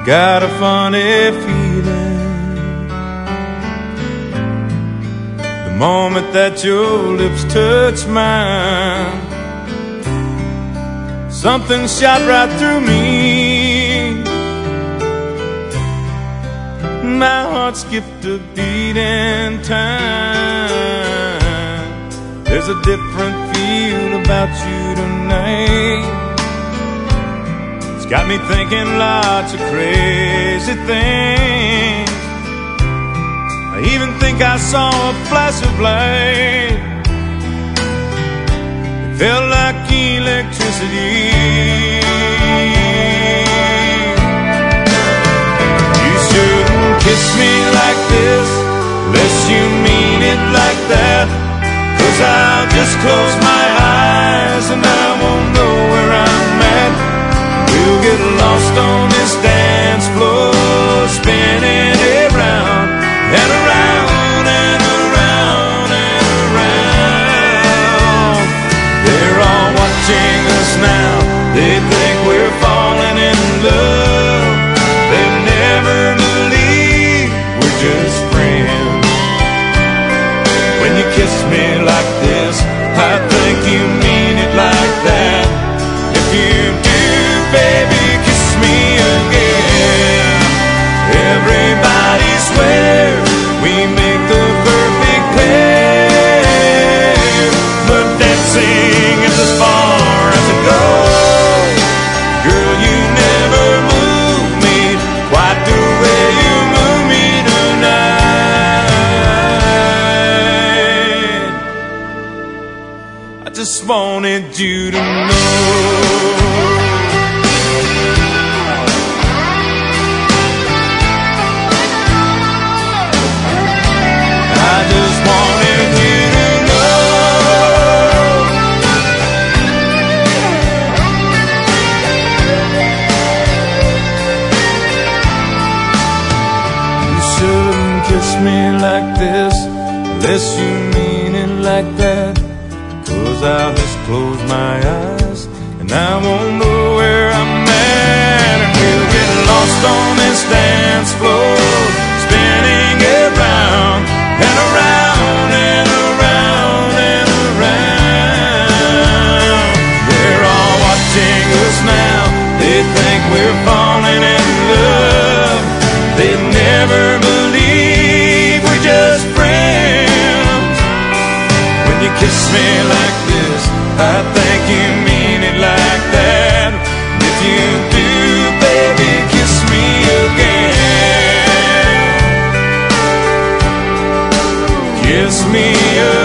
got a funny feeling the moment that your lips touch mine. Something shot right through me. My heart skipped a beat in time. There's a different feel about you tonight. It's got me thinking lots of crazy things. I even think I saw a flash of light. It felt like electricity. You shouldn't kiss me like this unless you mean it like that, 'cause I'll just close my eyes and I won't know where I'm at. We'll get lost on this dance floor, spinning around and around and around and around. They're all watching us now. They think we're falling in love. They never believe we're just friends. When you kiss me like this, I think you mean it like that. If you do, baby, kiss me again. Everybody swears we make the perfect pair, but dancing is as far as it goes. Girl, you never move me quite the way you move me tonight. I just wanted you to know. I just wanted you to know. You shouldn't kiss me like this unless you mean it like that, 'cause I'll just close my eyes and I won't know where I'm at. And we'll get lost on this dance floor, spinning around and around and around and around. They're all watching us now. They think we're falling in love. They never believe we're just friends. When you kiss me like this, I think you mean it like that. And if you do, baby, kiss me again. Kiss me again.